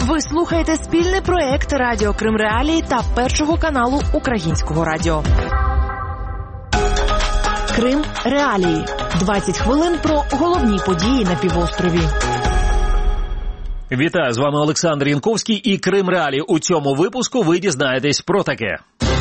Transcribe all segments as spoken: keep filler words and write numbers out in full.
Ви слухаєте спільний проект Радіо Крим Реалії та Першого каналу Українського радіо. Крим Реалії. двадцять хвилин про головні події на півострові. Вітаю, з вами Олександр Янковський і Крим Реалії. У цьому випуску ви дізнаєтесь про таке.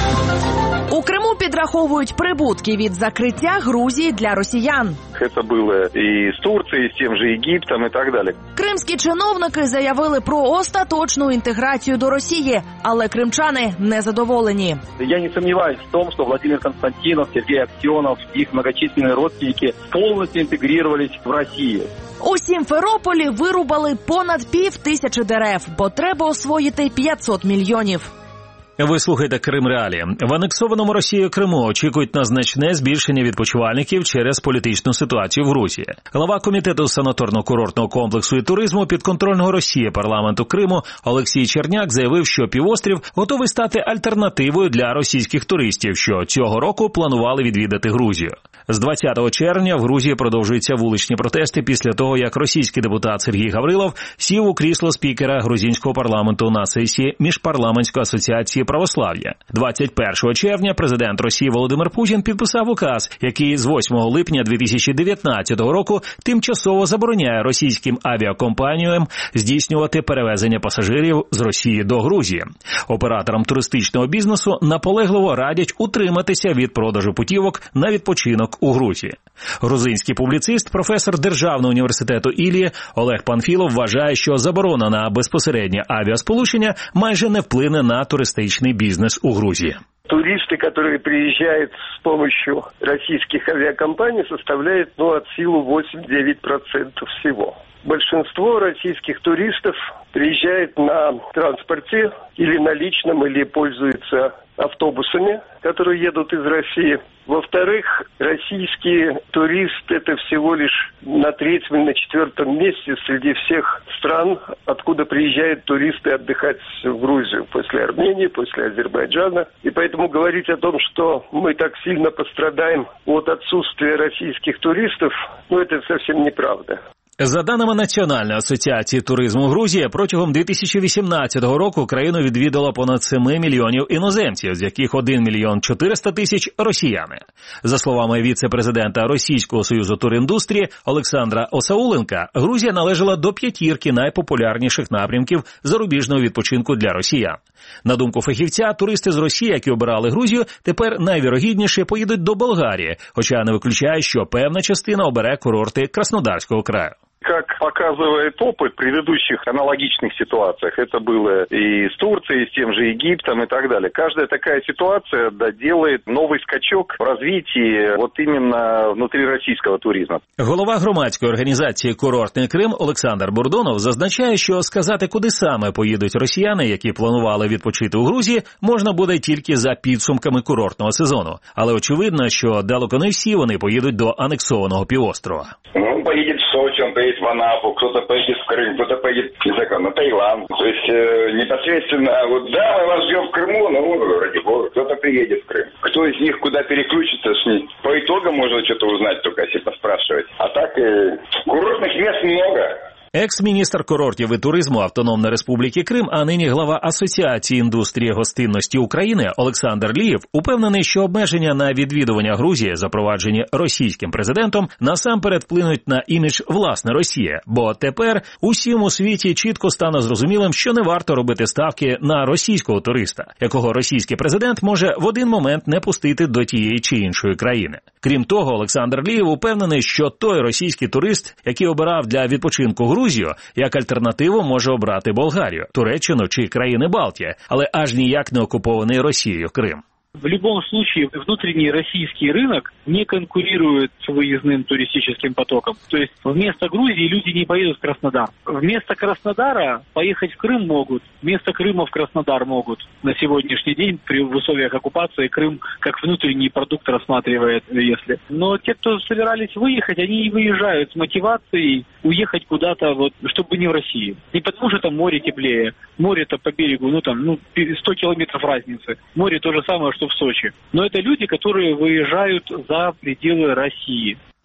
У Криму підраховують прибутки від закриття Грузії для росіян. Це було і з Турцією, і з тим же Єгиптом, і так далі. Кримські чиновники заявили про остаточну інтеграцію до Росії, але кримчани незадоволені. Я не сомневаюсь в том, что Владимир Константинов, Сергей Аксенов, их многочисленные родственники полностью интегрировались в Россию. У Сімферополі вирубали понад пів тисячі дерев, бо треба освоїти п'ятсот мільйонів. Ви слухаєте Крим Реалії. В анексованому Росією Криму очікують на значне збільшення відпочивальників через політичну ситуацію в Грузії. Глава комітету санаторно-курортного комплексу і туризму підконтрольного Росії парламенту Криму Олексій Черняк заявив, що півострів готовий стати альтернативою для російських туристів, що цього року планували відвідати Грузію. З двадцятого червня в Грузії продовжуються вуличні протести після того, як російський депутат Сергій Гаврилов сів у крісло спікера грузинського парламенту на сесії Міжпарламентської асоціації православ'я. двадцять першого червня президент Росії Володимир Путін підписав указ, який з восьмого липня дві тисячі дев'ятнадцятого року тимчасово забороняє російським авіакомпаніям здійснювати перевезення пасажирів з Росії до Грузії. Операторам туристичного бізнесу наполегливо радять утриматися від продажу путівок на відпочинок у Грузії. Грузинський публіцист, професор Державного університету Іллі Олег Панфілов вважає, що заборона на безпосереднє авіасполучення майже не вплине на туристичний бизнес у Грузии. Туристы, которые приезжают с помощью российских авиакомпаний, составляют ну, от силы восемь-девять процентов всего. Большинство российских туристов приезжает на транспорте или на личном, или пользуются автобусами, которые едут из России. Во-вторых, российские туристы – это всего лишь на третьем или на четвертом месте среди всех стран, откуда приезжают туристы отдыхать в Грузию, после Армении, после Азербайджана. И поэтому говорить о том, что мы так сильно пострадаем от отсутствия российских туристов, ну это совсем неправда. За даними Національної асоціації туризму Грузії, протягом дві тисячі вісімнадцятого року країну відвідало понад сім мільйонів іноземців, з яких один мільйон чотириста тисяч – росіяни. За словами віце-президента Російського союзу туріндустрії Олександра Осауленка, Грузія належала до п'ятірки найпопулярніших напрямків зарубіжного відпочинку для росіян. На думку фахівця, туристи з Росії, які обирали Грузію, тепер найвірогідніше поїдуть до Болгарії, хоча не виключає, що певна частина обере курорти Краснодарського краю. Как показывает опыт предыдущих аналогичных ситуациях, это было и с Турцией, и с тем же Египтом и так далее. Каждая такая ситуация да, делает новый скачок в развитии вот именно внутрироссийского туризма. Голова громадської організації «Курортний Крим» Олександр Бурдонов зазначає, що сказати, куди саме поїдуть росіяни, які планували відпочити у Грузії, можна буде тільки за підсумками курортного сезону. Але очевидно, що далеко не всі вони поїдуть до анексованого півострова. Он поедет в Сочи, он поедет в Анапу, кто-то поедет в Крым, кто-то поедет на Таиланд. То есть э, непосредственно, вот да, мы вас ждем в Крыму, но ради бога, кто-то приедет в Крым. Кто из них куда переключится, с ним по итогам можно что-то узнать, только если поспрашивать. А так э, курортных мест много. Екс-міністр курортів і туризму Автономної Республіки Крим, а нині глава Асоціації індустрії гостинності України Олександр Лієв упевнений, що обмеження на відвідування Грузії, запроваджені російським президентом, насамперед вплинуть на імідж власне Росії, бо тепер усім у світі чітко стане зрозумілим, що не варто робити ставки на російського туриста, якого російський президент може в один момент не пустити до тієї чи іншої країни. Крім того, Олександр Лієв упевнений, що той російський турист, який обирав для відпочинку Грузію, як альтернативу може обрати Болгарію, Туреччину чи країни Балтії, але аж ніяк не окупований Росією Крим. В любом случае, внутренний российский рынок не конкурирует с выездным туристическим потоком. То есть вместо Грузии люди не поедут в Краснодар. Вместо Краснодара поехать в Крым могут. Вместо Крыма в Краснодар могут. На сегодняшний день при условиях оккупации Крым как внутренний продукт рассматривает, если. Но те, кто собирались выехать, они и выезжают с мотивацией уехать куда-то, вот, чтобы не в Россию. Не потому что там море теплее. Море-то по берегу, ну там, ну, сто километров разницы. Море то же самое, что в Сочи. Но это люди, которые выезжают за пределы России.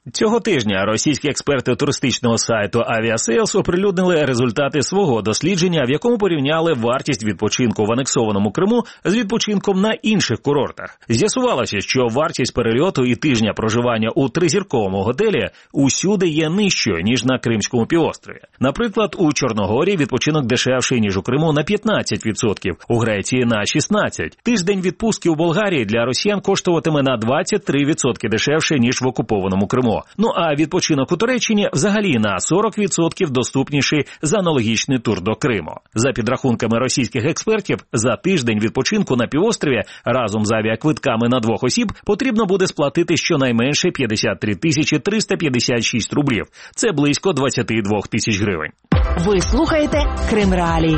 Цього тижня російські експерти туристичного сайту Aviasales оприлюднили результати свого дослідження, в якому порівняли вартість відпочинку в анексованому Криму з відпочинком на інших курортах. З'ясувалося, що вартість перельоту і тижня проживання у тризірковому готелі усюди є нижчою, ніж на Кримському півострові. Наприклад, у Чорногорії відпочинок дешевший, ніж у Криму на п'ятнадцять відсотків, у Греції на шістнадцять відсотків. Тиждень відпустки у Болгарії для росіян коштуватиме на двадцять три відсотки дешевше, ніж в окупованому Криму. Ну а відпочинок у Туреччині взагалі на сорок відсотків доступніший за аналогічний тур до Криму. За підрахунками російських експертів, за тиждень відпочинку на півострові разом з авіаквитками на двох осіб потрібно буде сплатити щонайменше п'ятдесят три тисячі триста п'ятдесят шість рублів. Це близько двадцять два тисяч гривень. Ви слухаєте Крим Реалії.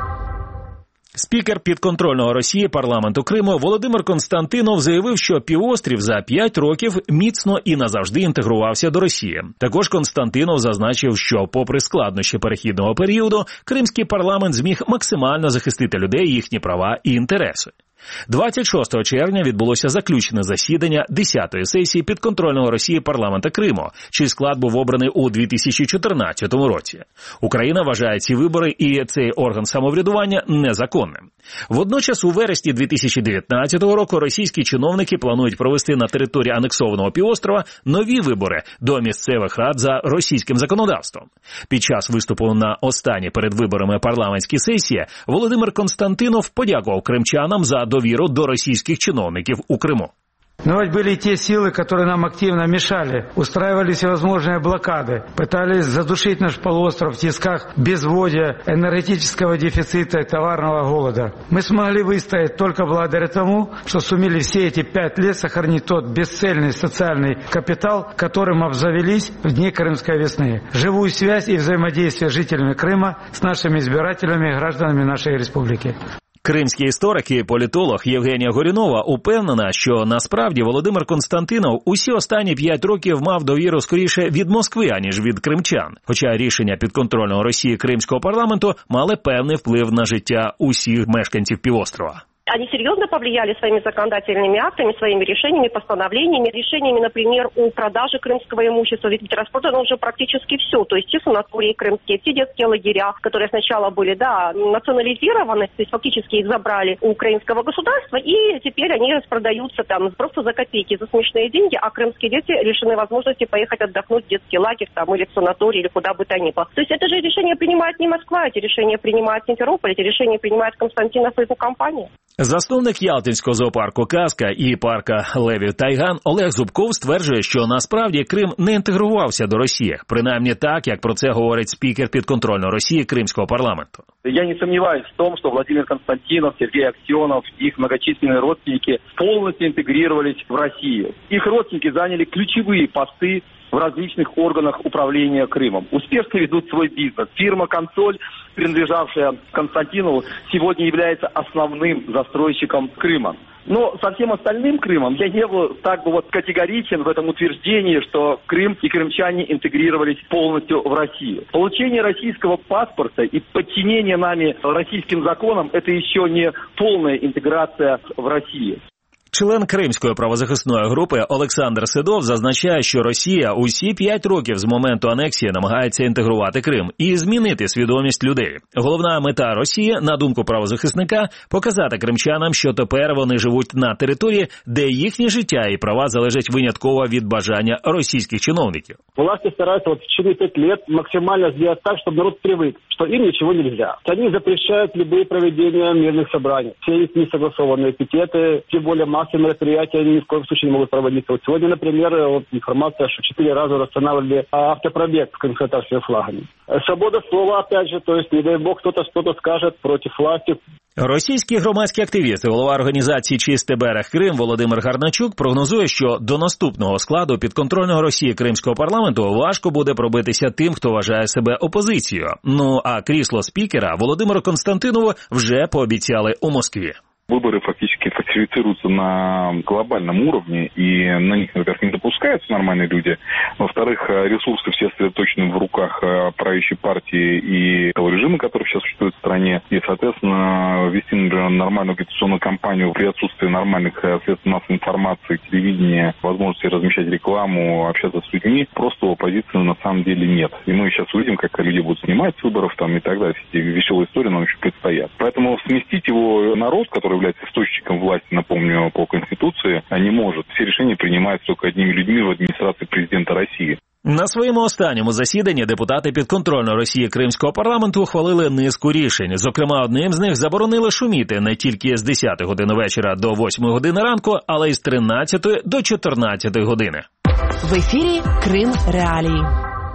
Спікер підконтрольного Росії парламенту Криму Володимир Константинов заявив, що півострів за п'ять років міцно і назавжди інтегрувався до Росії. Також Константинов зазначив, що попри складнощі перехідного періоду, кримський парламент зміг максимально захистити людей, їхні права і інтереси. двадцять шостого червня відбулося заключне засідання десятої сесії підконтрольного Росії парламента Криму, чий склад був обраний у дві тисячі чотирнадцятому році. Україна вважає ці вибори і цей орган самоврядування незаконним. Водночас у вересні дві тисячі дев'ятнадцятого року російські чиновники планують провести на території анексованого півострова нові вибори до місцевих рад за російським законодавством. Під час виступу на останній перед виборами парламентській сесії Володимир Константинов подякував кримчанам за довіру до російських чиновників у Криму. Но ведь были и те силы, которые нам активно мешали, устраивали всевозможные блокады, пытались задушить наш полуостров в тисках безводья, энергетического дефицита и товарного голода. Мы смогли выстоять только благодаря тому, что сумели все эти пять лет сохранить тот бесцельный социальный капитал, которым обзавелись в дни Крымской весны. Живую связь и взаимодействие с жителями Крыма с нашими избирателями и гражданами нашей республики. Кримський історик і політолог Євгенія Горюнова упевнена, що насправді Володимир Константинов усі останні п'ять років мав довіру скоріше від Москви, аніж від кримчан. Хоча рішення підконтрольного Росії Кримського парламенту мали певний вплив на життя усіх мешканців півострова. Они серьезно повлияли своими законодательными актами, своими решениями, постановлениями, решениями, например, о продаже крымского имущества. Ведь распродано уже практически все. То есть те санатории крымские, те детские лагеря, которые сначала были, да, национализированы, то есть фактически их забрали у украинского государства, и теперь они распродаются там просто за копейки, за смешные деньги, а крымские дети лишены возможности поехать отдохнуть в детский лагерь там, или в санаторий, или куда бы то ни было. То есть это же решение принимает не Москва, эти решения принимает Симферополь, эти решения принимает Константинов и его компания. Засновник Ялтинського зоопарку «Казка» і парка Левів Тайган Олег Зубков стверджує, що насправді Крим не інтегрувався до Росії, принаймні так, як про це говорить спікер підконтрольного Росії Кримського парламенту. Я не сомневаюсь в том, что Владимир Константинов, Сергей Аксенов, их многочисленные родственники полностью интегрировались в Россию. Их родственники заняли ключевые посты в различных органах управления Крымом. Успешно ведут свой бизнес. Фирма «Консоль», принадлежавшая Константинову, сегодня является основным застройщиком Крыма. Но со всем остальным Крымом я не был так бы вот категоричен в этом утверждении, что Крым и крымчане интегрировались полностью в Россию. Получение российского паспорта и подчинение нами российским законам – это еще не полная интеграция в Россию. Член Кримської правозахисної групи Олександр Седов зазначає, що Росія усі п'ять років з моменту анексії намагається інтегрувати Крим і змінити свідомість людей. Головна мета Росії, на думку правозахисника, показати кримчанам, що тепер вони живуть на території, де їхнє життя і права залежать винятково від бажання російських чиновників. Власти стараються в течение п'яти років максимально зробити так, щоб народ привик, що їм нічого не можна. Вони запрещають любые проведення мирних собраний. Все їх несогласованные пикеты, тем более массовые мероприятия ни в коем случае не могут проводиться. Вот сегодня, например, вот информация, что четыре раза восстанавливали автопробег в конфронтации с флагами. Свобода слова, опять же, то есть, не дай бог, кто-то что-то скажет против власти. Російський громадський активіст і голова організації «Чистий берег Крим» Володимир Гарначук прогнозує, що до наступного складу підконтрольного Росії Кримського парламенту важко буде пробитися тим, хто вважає себе опозицією. Ну а крісло спікера Володимиру Константинову вже пообіцяли у Москві. Выборы фактически фальсифицируются на глобальном уровне, и на них, во-первых, не допускаются нормальные люди. Во-вторых, ресурсы все сосредоточены в руках правящей партии и того режима, который сейчас существует в стране. И, соответственно, вести, например, нормальную агитационную кампанию при отсутствии нормальных средств массовой информации, телевидения, возможности размещать рекламу, общаться с людьми, просто у оппозиции на самом деле нет. И мы сейчас увидим, как люди будут снимать с выборов там, и так далее. Все эти веселые истории нам еще предстоят. Поэтому сместить его народ, который является источником власти, напомню, по Конституции, не может. Все решения принимаются только одними людьми в адміністрації президента Росії. На своєму останньому засіданні депутати підконтрольного Росії Кримського парламенту ухвалили низку рішень. Зокрема, одним з них заборонили шуміти не тільки з десятої години вечора до восьмої години ранку, але й з тринадцятої до чотирнадцятої години. В ефірі Крим Реалії.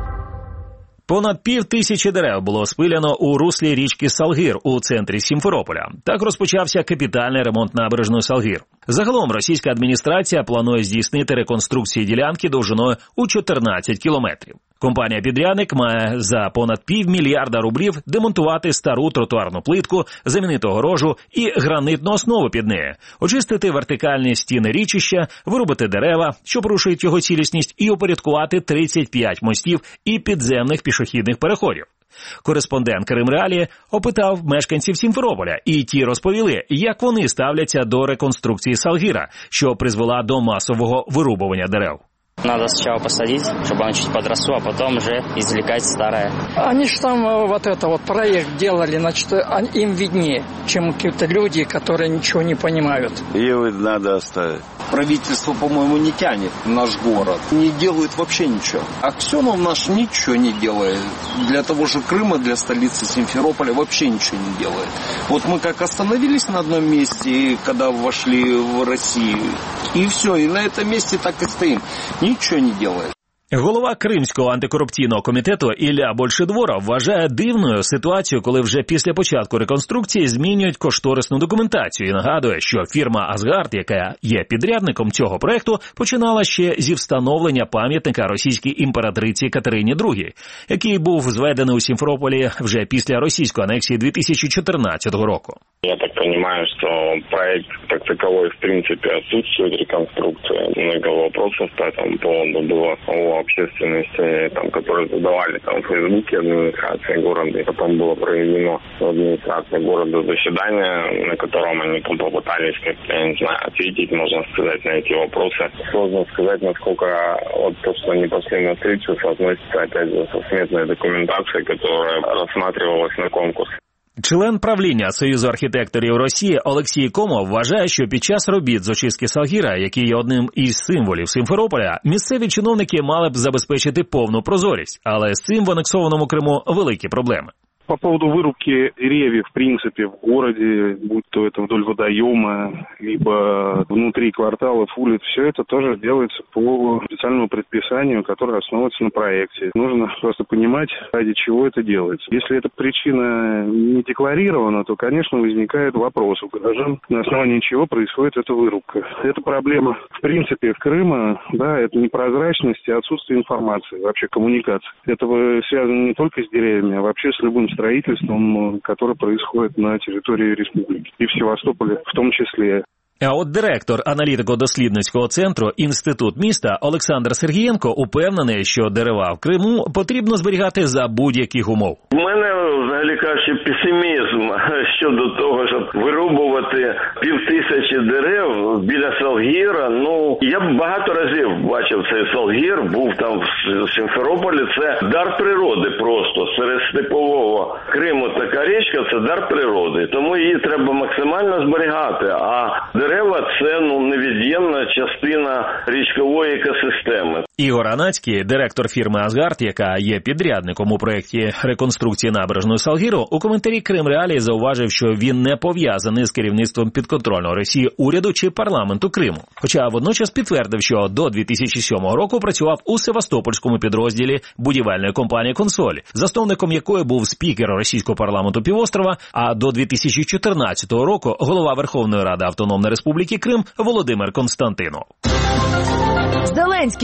Понад пів тисячі дерев було спиляно у руслі річки Салгір у центрі Сімферополя. Так розпочався капітальний ремонт набережної Салгір. Загалом російська адміністрація планує здійснити реконструкцію ділянки довжиною у чотирнадцять кілометрів. Компанія-підрядник має за понад півмільярда рублів демонтувати стару тротуарну плитку, замінити огорожу і гранитну основу під нею, очистити вертикальні стіни річища, вирубити дерева, що порушують його цілісність, і упорядкувати тридцять п'ять мостів і підземних пішохідних переходів. Кореспондент Крим Реалії опитав мешканців Сімферополя, і ті розповіли, як вони ставляться до реконструкції Салгіра, що призвела до масового вирубування дерев. Надо сначала посадить, чтобы оно чуть подросло, а потом уже извлекать старое. Они же там вот это вот проект делали, значит, им виднее, чем какие-то люди, которые ничего не понимают. Ее надо оставить. Правительство, по-моему, не тянет наш город, не делает вообще ничего. Аксенов наш ничего не делает. Для того же Крыма, для столицы Симферополя вообще ничего не делает. Вот мы как остановились на одном месте, когда вошли в Россию, и все, и на этом месте так и стоим. Нічого не делает. Голова Кримського антикорупційного комітету Ілля Большедворов вважає дивною ситуацію, коли вже після початку реконструкції змінюють кошторисну документацію і нагадує, що фірма «Асгард», яка є підрядником цього проекту, починала ще зі встановлення пам'ятника російській імператриці Катерині другій, який був зведений у Сімферополі вже після російської анексії дві тисячі чотирнадцятого року. Я так понимаю, что проект как таковой в принципе отсутствует, реконструкция. Много вопросов по этому поводу было у общественности, там, которые задавали там, в Фейсбуке администрации города. И потом было проведено в администрации города заседание, на котором они там попытались как-то, я не знаю, ответить, можно сказать, на эти вопросы. Сложно сказать, насколько вот то, что они пошли на встречу, соотносится опять же со сметной документацией, которая рассматривалась на конкурс. Член правління Союзу архітекторів Росії Олексій Комов вважає, що під час робіт з очистки Салгіра, який є одним із символів Сімферополя, місцеві чиновники мали б забезпечити повну прозорість, але з цим в анексованому Криму великі проблеми. По поводу вырубки деревьев, в принципе, в городе, будь то это вдоль водоема, либо внутри кварталов, улиц, все это тоже делается по специальному предписанию, которое основывается на проекте. Нужно просто понимать, ради чего это делается. Если эта причина не декларирована, то, конечно, возникает вопрос у граждан, на основании чего происходит эта вырубка. Это проблема, в принципе, Крыма, да, это непрозрачность и отсутствие информации, вообще коммуникации. Это связано не только с деревьями, а вообще с любым строительством, которое происходит на территории республики и в Севастополе в том числе. А от директор аналітико-дослідницького центру «Інститут міста» Олександр Сергієнко упевнений, що дерева в Криму потрібно зберігати за будь-яких умов. У мене, взагалі кажучи, песимізм щодо того, щоб вирубувати півтисячі дерев біля Салгіра. Ну, я багато разів бачив цей Салгір, був там в Сімферополі. Це дар природи просто. Серед степового Криму така річка – це дар природи. Тому її треба максимально зберігати. А дерева – це ну, невід'ємна частина річкової екосистеми. Ігор Анацький, директор фірми «Асгард», яка є підрядником у проєкті реконструкції набережної Салгіру, у коментарі Крим Реалії зауважив, що він не пов'язаний з керівництвом підконтрольного Росії уряду чи парламенту Криму. Хоча водночас підтвердив, що до дві тисячі сьомого року працював у севастопольському підрозділі будівельної компанії «Консоль», засновником якої був спікер російського парламенту півострова, а до дві тисячі чотирнадцятого року голова Верховної Ради Автономної Республіки Крим Володимир Константинов. Зеленський признав,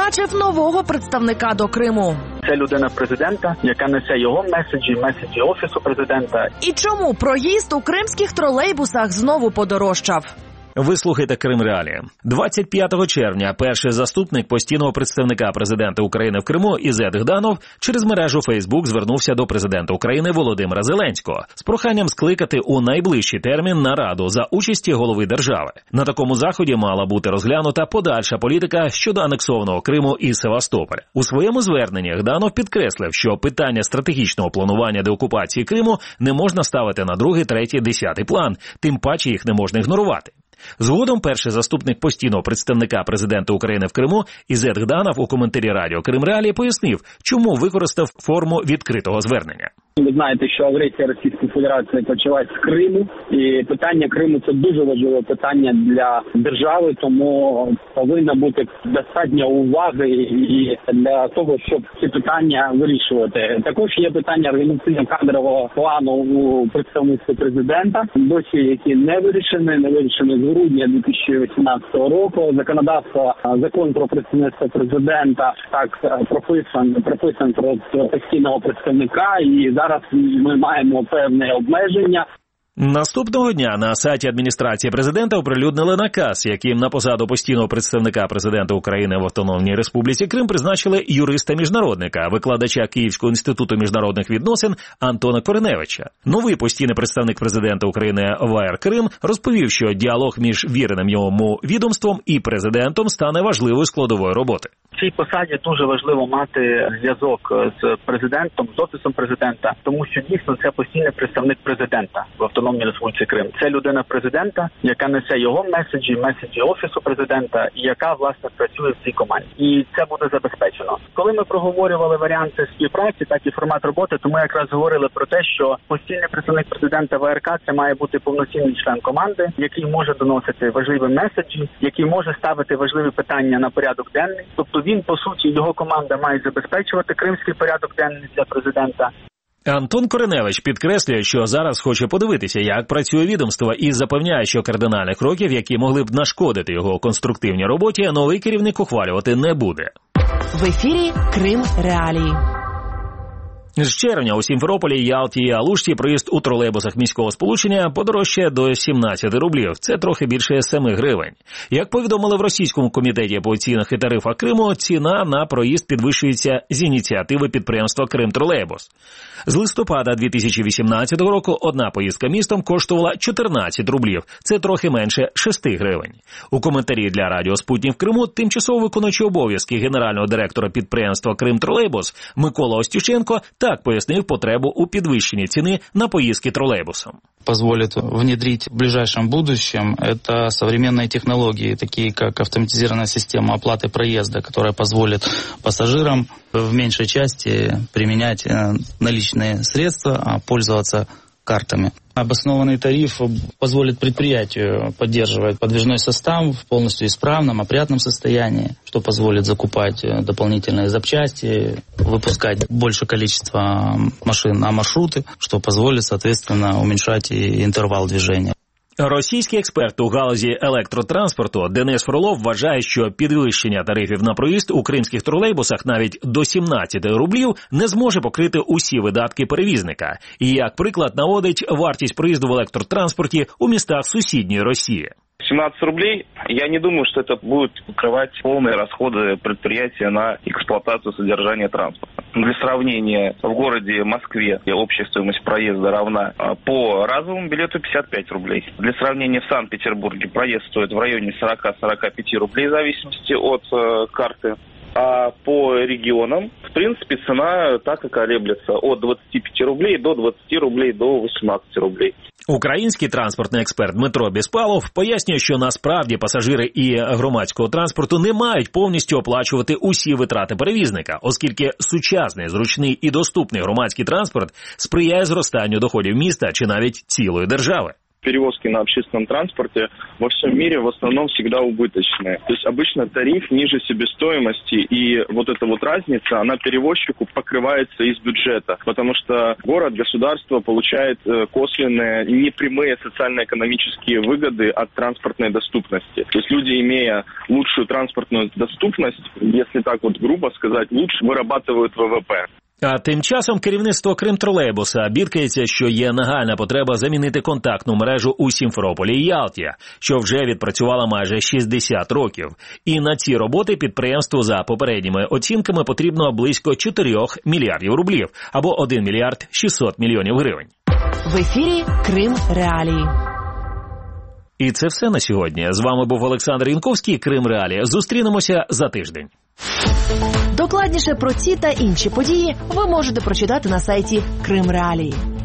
призначив нового представника до Криму. Це людина президента, яка несе його меседжі, меседжі Офісу президента. І чому проїзд у кримських тролейбусах знову подорожчав? Ви слухаєте Крим Реалії. двадцять п'ятого червня перший заступник постійного представника президента України в Криму Ізет Гданов через мережу Фейсбук звернувся до президента України Володимира Зеленського з проханням скликати у найближчий термін нараду за участі голови держави. На такому заході мала бути розглянута подальша політика щодо анексованого Криму і Севастополя. У своєму зверненні Гданов підкреслив, що питання стратегічного планування деокупації Криму не можна ставити на другий, третій, десятий план, тим паче їх не можна ігнорувати. Згодом перший заступник постійного представника президента України в Криму Ізет Гданов у коментарі радіо Крим Реалії пояснив, чому використав форму відкритого звернення. Ви знаєте, що агресія Російської Федерації почалась з Криму, і питання Криму – це дуже важливе питання для держави, тому повинна бути достатньо уваги і для того, щоб ці питання вирішувати. Також є питання організаційно-кадрового плану у представництві президента, досі які не вирішені, не вирішені з грудня дві тисячі вісімнадцятого року. Законодавство, закон про представництво президента так прописан, прописан про постійного представника, і зараз Зараз ми маємо певне обмеження. Наступного дня на сайті адміністрації президента оприлюднили наказ, яким на посаду постійного представника президента України в Автономній Республіці Крим призначили юриста-міжнародника, викладача Київського інституту міжнародних відносин Антона Кореневича. Новий постійний представник президента України в АР Крим розповів, що діалог між віреним йому відомством і президентом стане важливою складовою роботи. В цій посаді дуже важливо мати зв'язок з президентом, з Офісом президента, тому що дійсно це постійний представник президента в Автономній Республіці Крим. Це людина президента, яка несе його меседжі, меседжі Офісу президента, і яка, власне, працює в цій команді. І це буде забезпечено. Коли ми проговорювали варіанти співпраці, так і формат роботи, то ми якраз говорили про те, що постійний представник президента в АРК – це має бути повноцінний член команди, який може доносити важливі меседжі, який може ставити важливі питання на порядок денний. Тобто він, по суті, його команда має забезпечувати кримський порядок денний для президента. Антон Кореневич підкреслює, що зараз хоче подивитися, як працює відомство, і запевняє, що кардинальних кроків, які могли б нашкодити його конструктивній роботі, новий керівник ухвалювати не буде. В ефірі Крим Реалії. З червня у Сімферополі, Ялті і Алушті проїзд у тролейбусах міського сполучення подорожчає до сімнадцять рублів. Це трохи більше семи гривень. Як повідомили в Російському комітеті по цінах і тарифах Криму, ціна на проїзд підвищується з ініціативи підприємства «Кримтролейбус». З листопада дві тисячі вісімнадцятого року одна поїздка містом коштувала чотирнадцять рублів. Це трохи менше шести гривень. У коментарі для радіо «Спутник» в Криму тимчасово виконуючий обов'язки генерального директора підприємства «Кримтролейбус» Микола Остюченко так пояснив потребу у підвищенні ціни на поїздки тролейбусом. Позволит внедрить в ближайшем будущем это современные технологии, такие как автоматизированная система оплаты проезда, которая позволит пассажирам в меньшей части применять наличные средства, а пользоваться картами. Обоснованный тариф позволит предприятию поддерживать подвижной состав в полностью исправном, опрятном состоянии, что позволит закупать дополнительные запчасти, выпускать большее количество машин на маршруты, что позволит, соответственно, уменьшать и интервал движения. Російський експерт у галузі електротранспорту Денис Фролов вважає, що підвищення тарифів на проїзд у кримських тролейбусах навіть до сімнадцяти рублів не зможе покрити усі видатки перевізника. І як приклад наводить вартість проїзду в електротранспорті у містах сусідньої Росії. семнадцать рублей, я не думаю, что это будет покрывать полные расходы предприятия на эксплуатацию содержания транспорта. Для сравнения, в городе Москве общая стоимость проезда равна по разовому билету пятьдесят пять рублей. Для сравнения, в Санкт-Петербурге проезд стоит в районе сорок-сорок пять рублей в зависимости от э, карты. А по регионам, в принципе, цена так и колеблется от двадцати пяти рублей до двадцати рублей до восемнадцати рублей. Український транспортний експерт Дмитро Біспалов пояснює, що насправді пасажири і громадського транспорту не мають повністю оплачувати усі витрати перевізника, оскільки сучасний, зручний і доступний громадський транспорт сприяє зростанню доходів міста чи навіть цілої держави. перевозки на общественном транспорте во всем мире в основном всегда убыточные. То есть обычно тариф ниже себестоимости, и вот эта вот разница, она перевозчику покрывается из бюджета, потому что город, государство получает косвенные, непрямые социально-экономические выгоды от транспортной доступности. То есть люди, имея лучшую транспортную доступность, если так вот грубо сказать, лучше вырабатывают ВВП. А тим часом керівництво Кримтролейбуса бідкається, що є нагальна потреба замінити контактну мережу у Сімферополі і Ялті, що вже відпрацювала майже шістдесят років. І на ці роботи підприємству за попередніми оцінками потрібно близько чотирьох мільярдів рублів, або один мільярд шістсот мільйонів гривень. В ефірі Крим Реалії. І це все на сьогодні. З вами був Олександр Янковський, Крим Реалії. Зустрінемося за тиждень. Докладніше про ці та інші події ви можете прочитати на сайті Крим Реалії.